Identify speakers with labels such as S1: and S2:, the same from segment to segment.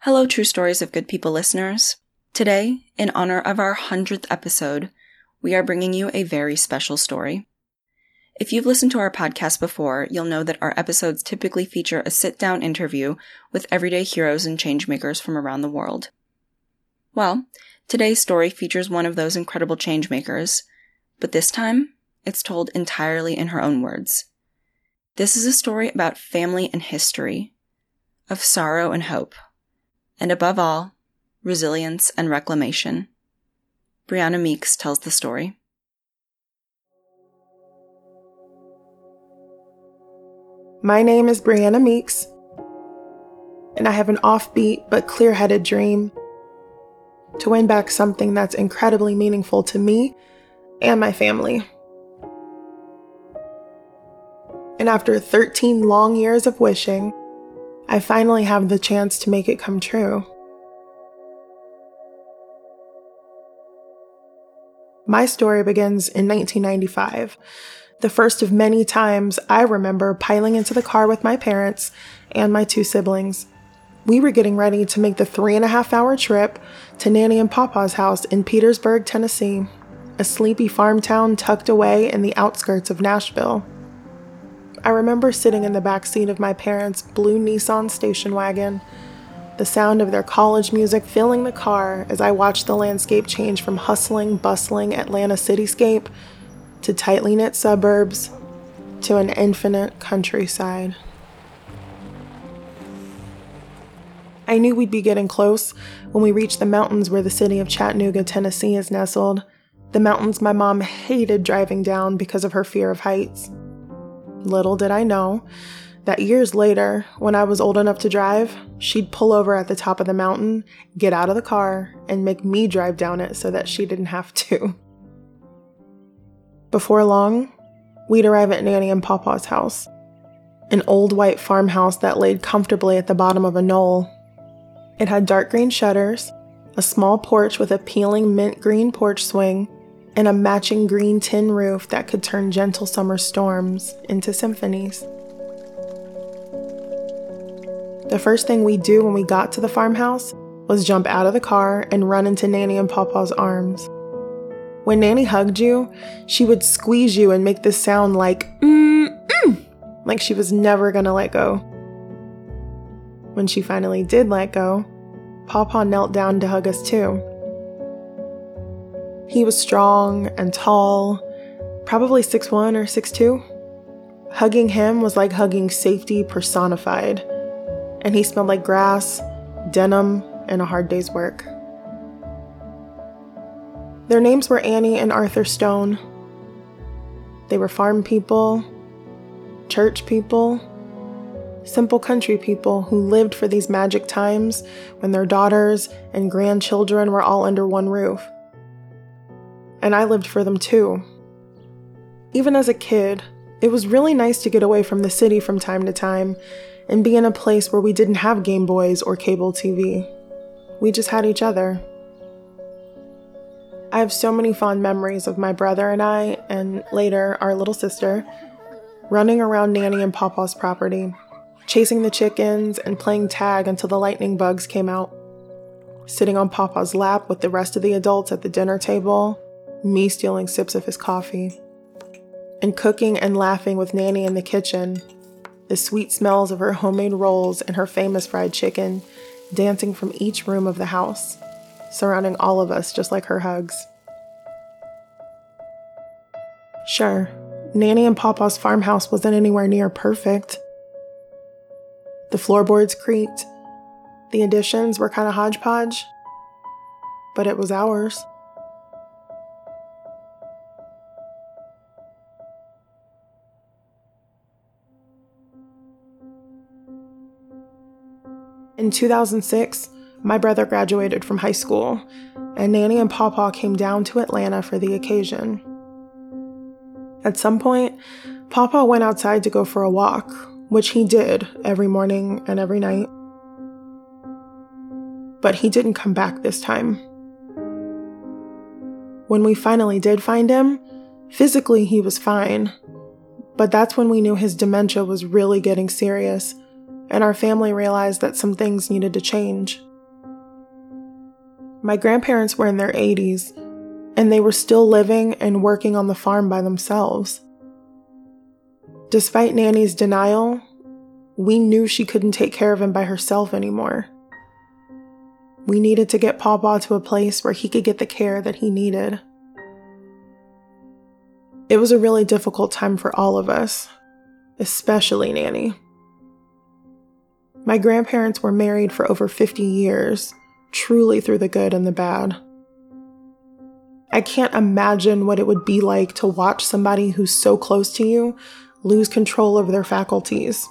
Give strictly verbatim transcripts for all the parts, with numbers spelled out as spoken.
S1: Hello, True Stories of Good People listeners. Today, in honor of our hundredth episode, we are bringing you a very special story. If you've listened to our podcast before, you'll know that our episodes typically feature a sit-down interview with everyday heroes and changemakers from around the world. Well, today's story features one of those incredible changemakers, but this time, it's told entirely in her own words. This is a story about family and history, of sorrow and hope, and above all, resilience and reclamation. Brianna Meeks tells the story.
S2: My name is Brianna Meeks, and I have an offbeat but clear-headed dream to win back something that's incredibly meaningful to me and my family. And after thirteen long years of wishing, I finally have the chance to make it come true. My story begins in nineteen ninety-five, the first of many times I remember piling into the car with my parents and my two siblings. We were getting ready to make the three and a half hour trip to Nanny and Papa's house in Petersburg, Tennessee, a sleepy farm town tucked away in the outskirts of Nashville. I remember sitting in the back seat of my parents' blue Nissan station wagon, the sound of their college music filling the car as I watched the landscape change from hustling, bustling Atlanta cityscape to tightly knit suburbs to an infinite countryside. I knew we'd be getting close when we reached the mountains where the city of Chattanooga, Tennessee is nestled, the mountains my mom hated driving down because of her fear of heights. Little did I know that years later, when I was old enough to drive, she'd pull over at the top of the mountain, get out of the car, and make me drive down it so that she didn't have to. Before long, we'd arrive at Nanny and Papa's house, an old white farmhouse that laid comfortably at the bottom of a knoll. It had dark green shutters, a small porch with a peeling mint green porch swing, and a matching green tin roof that could turn gentle summer storms into symphonies. The first thing we'd do when we got to the farmhouse was jump out of the car and run into Nanny and Papa's arms. When Nanny hugged you, she would squeeze you and make this sound like, mm, mm, like she was never gonna let go. When she finally did let go, Papa knelt down to hug us too. He was strong and tall, probably six one or six two. Hugging him was like hugging safety personified, and he smelled like grass, denim, and a hard day's work. Their names were Annie and Arthur Stone. They were farm people, church people, simple country people who lived for these magic times when their daughters and grandchildren were all under one roof. And I lived for them too. Even as a kid, it was really nice to get away from the city from time to time and be in a place where we didn't have Game Boys or cable T V. We just had each other. I have so many fond memories of my brother and I, and later our little sister, running around Nanny and Papa's property, chasing the chickens and playing tag until the lightning bugs came out, sitting on Papa's lap with the rest of the adults at the dinner table, me stealing sips of his coffee, and cooking and laughing with Nanny in the kitchen, the sweet smells of her homemade rolls and her famous fried chicken dancing from each room of the house, surrounding all of us just like her hugs. Sure, Nanny and Papa's farmhouse wasn't anywhere near perfect. The floorboards creaked, the additions were kind of hodgepodge, but it was ours. In two thousand six, my brother graduated from high school, and Nanny and Papa came down to Atlanta for the occasion. At some point, Papa went outside to go for a walk, which he did every morning and every night. But he didn't come back this time. When we finally did find him, physically he was fine, but that's when we knew his dementia was really getting serious, and our family realized that some things needed to change. My grandparents were in their eighties, and they were still living and working on the farm by themselves. Despite Nanny's denial, we knew she couldn't take care of him by herself anymore. We needed to get Pawpaw to a place where he could get the care that he needed. It was a really difficult time for all of us, especially Nanny. My grandparents were married for over fifty years, truly through the good and the bad. I can't imagine what it would be like to watch somebody who's so close to you lose control over their faculties.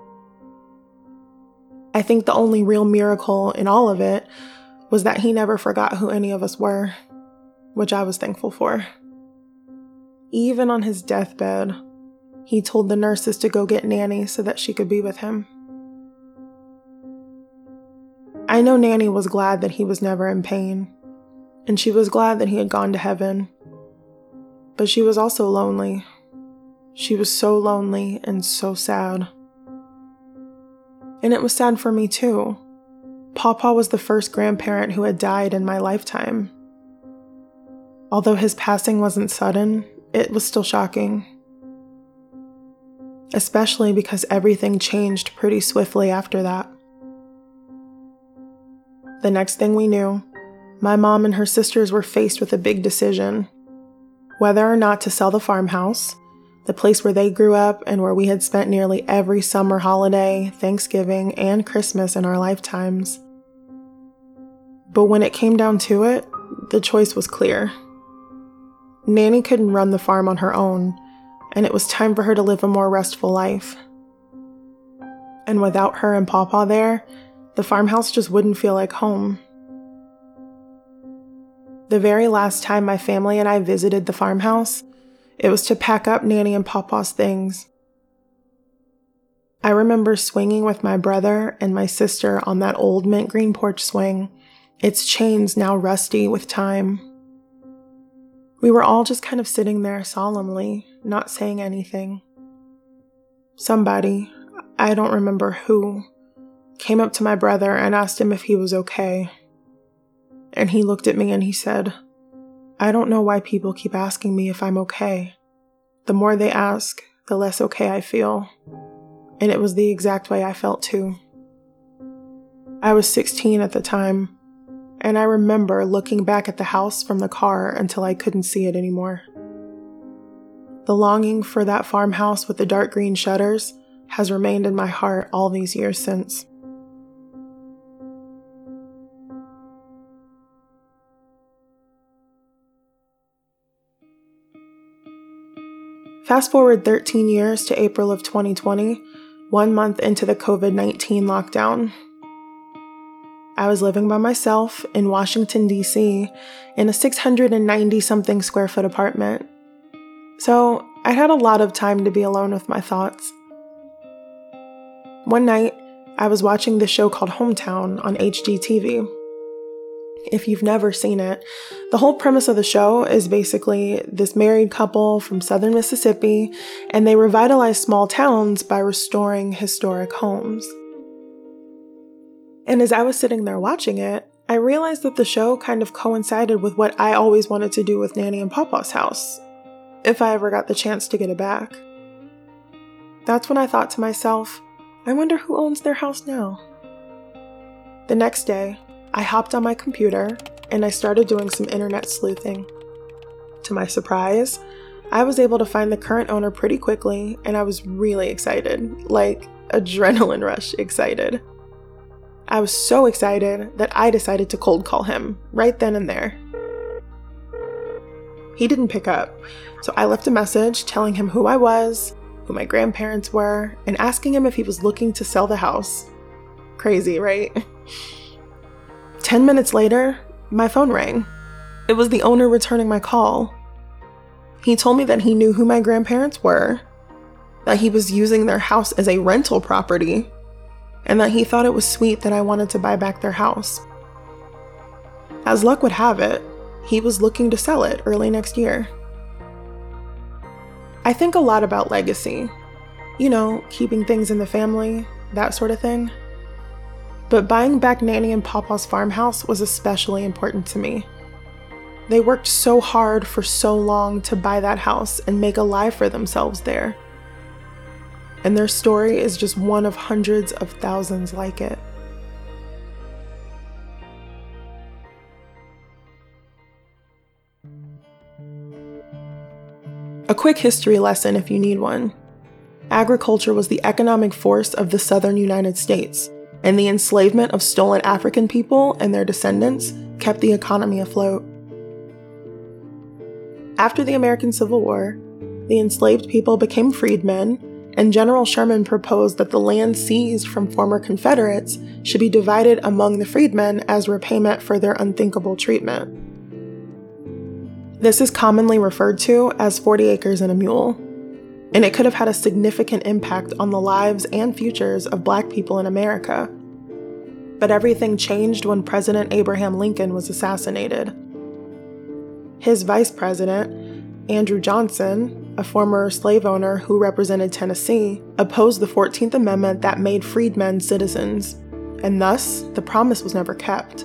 S2: I think the only real miracle in all of it was that he never forgot who any of us were, which I was thankful for. Even on his deathbed, he told the nurses to go get Nanny so that she could be with him. I know Nanny was glad that he was never in pain, and she was glad that he had gone to heaven. But she was also lonely. She was so lonely and so sad. And it was sad for me too. Pawpaw was the first grandparent who had died in my lifetime. Although his passing wasn't sudden, it was still shocking. Especially because everything changed pretty swiftly after that. The next thing we knew, my mom and her sisters were faced with a big decision. Whether or not to sell the farmhouse, the place where they grew up and where we had spent nearly every summer holiday, Thanksgiving, and Christmas in our lifetimes. But when it came down to it, the choice was clear. Nanny couldn't run the farm on her own, and it was time for her to live a more restful life. And without her and Pawpaw there, the farmhouse just wouldn't feel like home. The very last time my family and I visited the farmhouse, it was to pack up Nanny and Pawpaw's things. I remember swinging with my brother and my sister on that old mint green porch swing, its chains now rusty with time. We were all just kind of sitting there solemnly, not saying anything. Somebody, I don't remember who, came up to my brother and asked him if he was okay. And he looked at me and he said, "I don't know why people keep asking me if I'm okay. The more they ask, the less okay I feel." And it was the exact way I felt too. I was sixteen at the time, and I remember looking back at the house from the car until I couldn't see it anymore. The longing for that farmhouse with the dark green shutters has remained in my heart all these years since. Fast forward thirteen years to April of twenty twenty, one month into the covid nineteen lockdown. I was living by myself in Washington, D C in a six hundred ninety something square foot apartment. So I had a lot of time to be alone with my thoughts. One night, I was watching this show called Hometown on H G T V. If you've never seen it, the whole premise of the show is basically this married couple from southern Mississippi, and they revitalize small towns by restoring historic homes. And as I was sitting there watching it, I realized that the show kind of coincided with what I always wanted to do with Nanny and Pawpaw's house, if I ever got the chance to get it back. That's when I thought to myself, I wonder who owns their house now. The next day, I hopped on my computer and I started doing some internet sleuthing. To my surprise, I was able to find the current owner pretty quickly, and I was really excited, like adrenaline rush excited. I was so excited that I decided to cold call him right then and there. He didn't pick up, so I left a message telling him who I was, who my grandparents were, and asking him if he was looking to sell the house. Crazy, right? Ten minutes later, my phone rang. It was the owner returning my call. He told me that he knew who my grandparents were, that he was using their house as a rental property, and that he thought it was sweet that I wanted to buy back their house. As luck would have it, he was looking to sell it early next year. I think a lot about legacy. You know, keeping things in the family, that sort of thing. But buying back Nanny and Pawpaw's farmhouse was especially important to me. They worked so hard for so long to buy that house and make a life for themselves there. And their story is just one of hundreds of thousands like it. A quick history lesson if you need one. Agriculture was the economic force of the southern United States, and the enslavement of stolen African people and their descendants kept the economy afloat. After the American Civil War, the enslaved people became freedmen, and General Sherman proposed that the land seized from former Confederates should be divided among the freedmen as repayment for their unthinkable treatment. This is commonly referred to as forty acres and a mule, and it could have had a significant impact on the lives and futures of Black people in America. But everything changed when President Abraham Lincoln was assassinated. His vice president, Andrew Johnson, a former slave owner who represented Tennessee, opposed the fourteenth Amendment that made freedmen citizens, and thus the promise was never kept.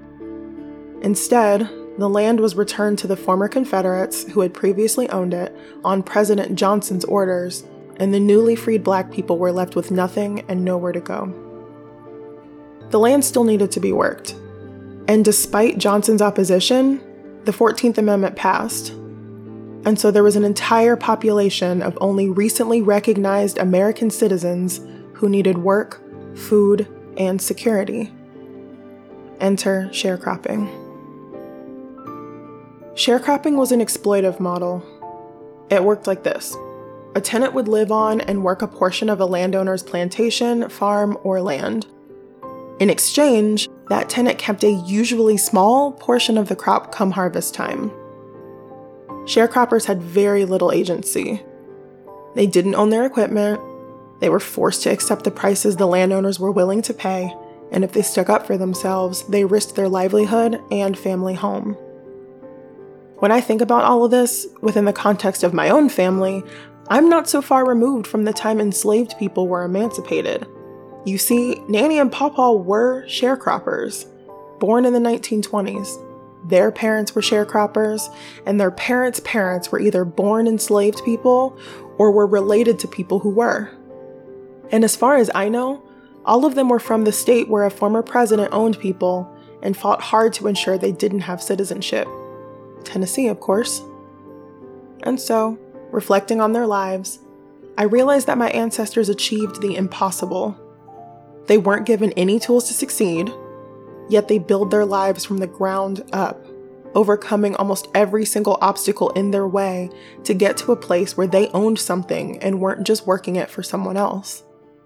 S2: Instead, the land was returned to the former Confederates who had previously owned it on President Johnson's orders, and the newly freed Black people were left with nothing and nowhere to go. The land still needed to be worked, and despite Johnson's opposition, the fourteenth Amendment passed. And so there was an entire population of only recently recognized American citizens who needed work, food, and security. Enter sharecropping. Sharecropping was an exploitive model. It worked like this. A tenant would live on and work a portion of a landowner's plantation, farm, or land. In exchange, that tenant kept a usually small portion of the crop come harvest time. Sharecroppers had very little agency. They didn't own their equipment, they were forced to accept the prices the landowners were willing to pay, and if they stuck up for themselves, they risked their livelihood and family home. When I think about all of this within the context of my own family, I'm not so far removed from the time enslaved people were emancipated. You see, Nanny and Pawpaw were sharecroppers, born in the nineteen twenties. Their parents were sharecroppers, and their parents' parents were either born enslaved people or were related to people who were. And as far as I know, all of them were from the state where a former president owned people and fought hard to ensure they didn't have citizenship. Tennessee, of course. And so, reflecting on their lives, I realized that my ancestors achieved the impossible. They weren't given any tools to succeed, yet they built their lives from the ground up, overcoming almost every single obstacle in their way to get to a place where they owned something and weren't just working it for someone else.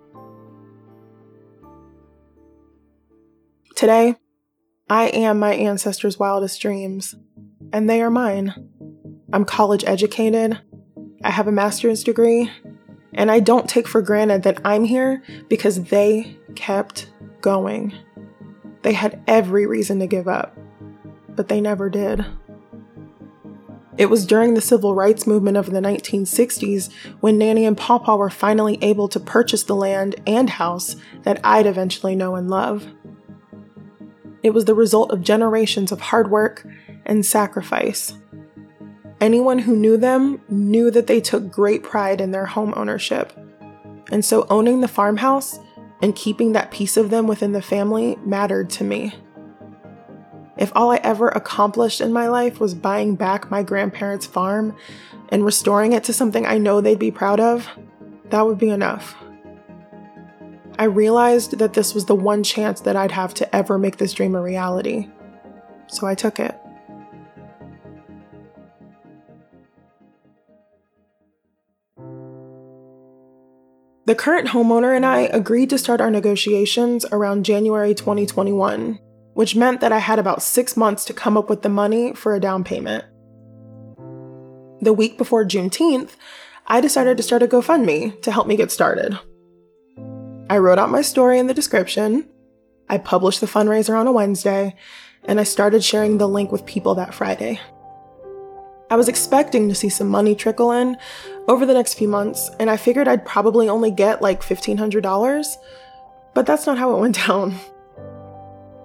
S2: Today, I am my ancestors' wildest dreams, and they are mine. I'm college educated, I have a master's degree, and I don't take for granted that I'm here because they kept going. They had every reason to give up, but they never did. It was during the civil rights movement of the nineteen sixties when Nanny and Pawpaw were finally able to purchase the land and house that I'd eventually know and love. It was the result of generations of hard work and sacrifice. Anyone who knew them knew that they took great pride in their home ownership. And so owning the farmhouse and keeping that piece of them within the family mattered to me. If all I ever accomplished in my life was buying back my grandparents' farm and restoring it to something I know they'd be proud of, that would be enough. I realized that this was the one chance that I'd have to ever make this dream a reality, so I took it. The current homeowner and I agreed to start our negotiations around January twenty twenty-one, which meant that I had about six months to come up with the money for a down payment. The week before Juneteenth, I decided to start a GoFundMe to help me get started. I wrote out my story in the description, I published the fundraiser on a Wednesday, and I started sharing the link with people that Friday. I was expecting to see some money trickle in over the next few months, and I figured I'd probably only get like fifteen hundred dollars, but that's not how it went down.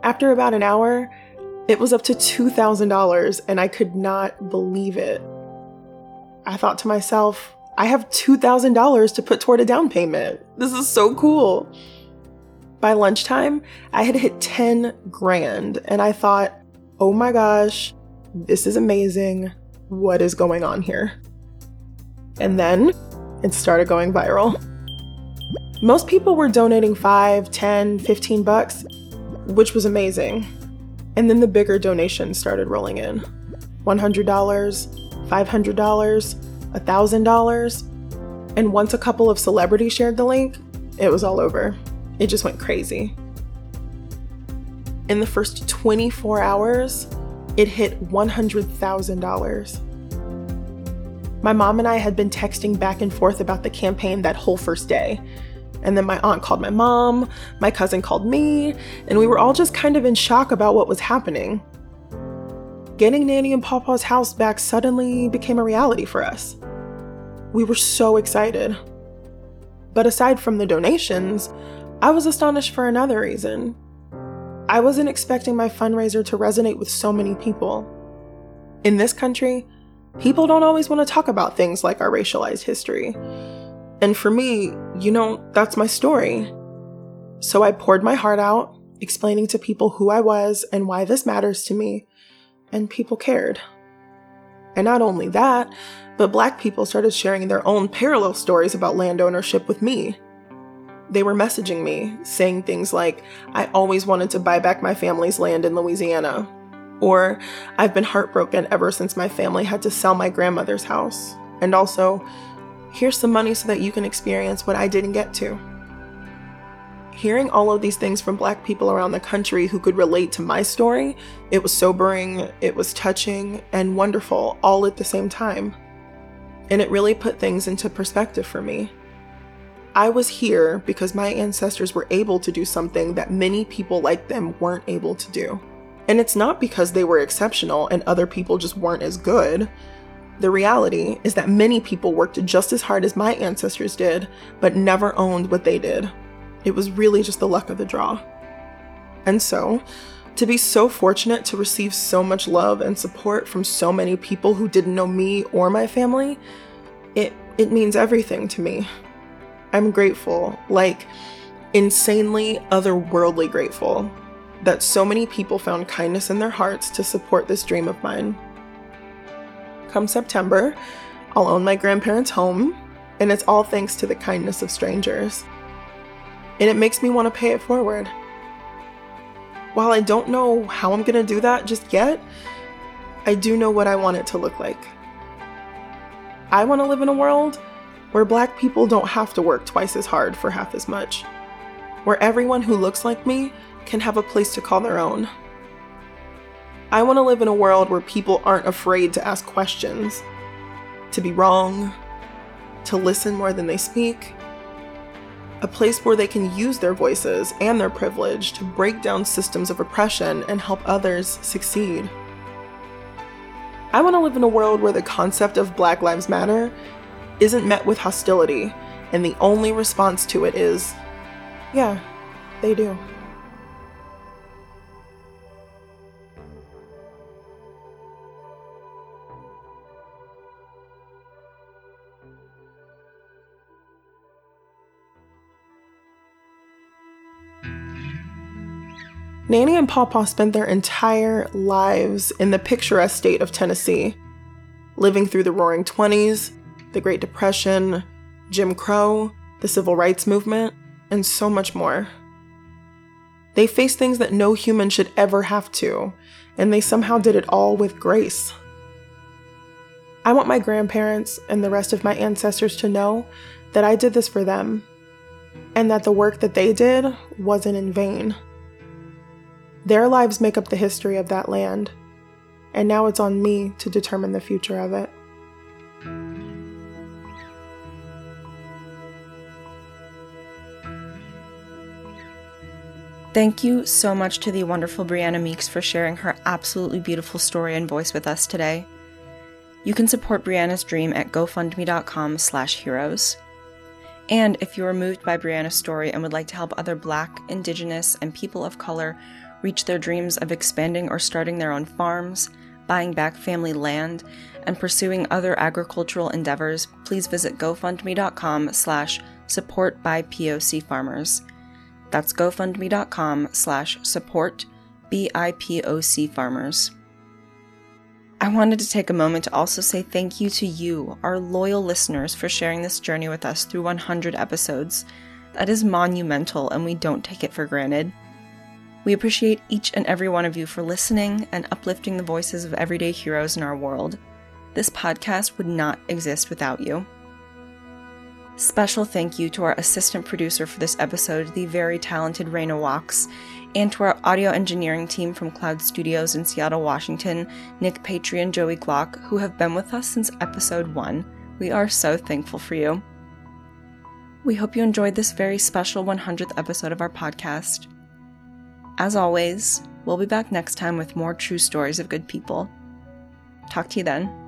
S2: After about an hour, it was up to two thousand dollars, and I could not believe it. I thought to myself, I have two thousand dollars to put toward a down payment. This is so cool. By lunchtime, I had hit ten grand, and I thought, oh my gosh, this is amazing. What is going on here? And then it started going viral. Most people were donating five, ten, fifteen bucks, which was amazing. And then the bigger donations started rolling in. one hundred dollars, five hundred dollars, one thousand dollars. And once a couple of celebrities shared the link, it was all over. It just went crazy. In the first twenty-four hours, it hit one hundred thousand dollars. My mom and I had been texting back and forth about the campaign that whole first day. And then my aunt called my mom, my cousin called me, and we were all just kind of in shock about what was happening. Getting Nanny and Pawpaw's house back suddenly became a reality for us. We were so excited. But aside from the donations, I was astonished for another reason. I wasn't expecting my fundraiser to resonate with so many people. In this country, people don't always want to talk about things like our racialized history. And for me, you know, that's my story. So I poured my heart out, explaining to people who I was and why this matters to me, and people cared. And not only that, but Black people started sharing their own parallel stories about land ownership with me. They were messaging me, saying things like, I always wanted to buy back my family's land in Louisiana, or I've been heartbroken ever since my family had to sell my grandmother's house, and also, here's some money so that you can experience what I didn't get to. Hearing all of these things from Black people around the country who could relate to my story, it was sobering, it was touching, and wonderful all at the same time. And it really put things into perspective for me. I was here because my ancestors were able to do something that many people like them weren't able to do. And it's not because they were exceptional and other people just weren't as good. The reality is that many people worked just as hard as my ancestors did, but never owned what they did. It was really just the luck of the draw. And so, to be so fortunate to receive so much love and support from so many people who didn't know me or my family, it, it means everything to me. I'm grateful, like insanely otherworldly grateful, that so many people found kindness in their hearts to support this dream of mine. Come September, I'll own my grandparents' home, and it's all thanks to the kindness of strangers. And it makes me want to pay it forward. While I don't know how I'm going to do that just yet, I do know what I want it to look like. I want to live in a world where Black people don't have to work twice as hard for half as much, where everyone who looks like me can have a place to call their own. I want to live in a world where people aren't afraid to ask questions, to be wrong, to listen more than they speak. A place where they can use their voices and their privilege to break down systems of oppression and help others succeed. I want to live in a world where the concept of Black Lives Matter isn't met with hostility, and the only response to it is, yeah, they do. Nanny and Pawpaw spent their entire lives in the picturesque state of Tennessee, living through the Roaring Twenties, the Great Depression, Jim Crow, the Civil Rights Movement, and so much more. They faced things that no human should ever have to, and they somehow did it all with grace. I want my grandparents and the rest of my ancestors to know that I did this for them, and that the work that they did wasn't in vain. Their lives make up the history of that land, and now it's on me to determine the future of it.
S1: Thank you so much to the wonderful Brianna Meeks for sharing her absolutely beautiful story and voice with us today. You can support Brianna's dream at gofundme.com slash heroes. And if you are moved by Brianna's story and would like to help other Black, Indigenous, and people of color reach their dreams of expanding or starting their own farms, buying back family land, and pursuing other agricultural endeavors, please visit gofundme.com slash support by POC farmers. That's gofundme.com slash support B I P O C farmers. I wanted to take a moment to also say thank you to you, our loyal listeners, for sharing this journey with us through one hundred episodes. That is monumental, and we don't take it for granted. We appreciate each and every one of you for listening and uplifting the voices of everyday heroes in our world. This podcast would not exist without you. Special thank you to our assistant producer for this episode, the very talented Raina Walks, and to our audio engineering team from Cloud Studios in Seattle, Washington, Nick Patry and Joey Glock, who have been with us since episode one. We are so thankful for you. We hope you enjoyed this very special one hundredth episode of our podcast. As always, we'll be back next time with more true stories of good people. Talk to you then.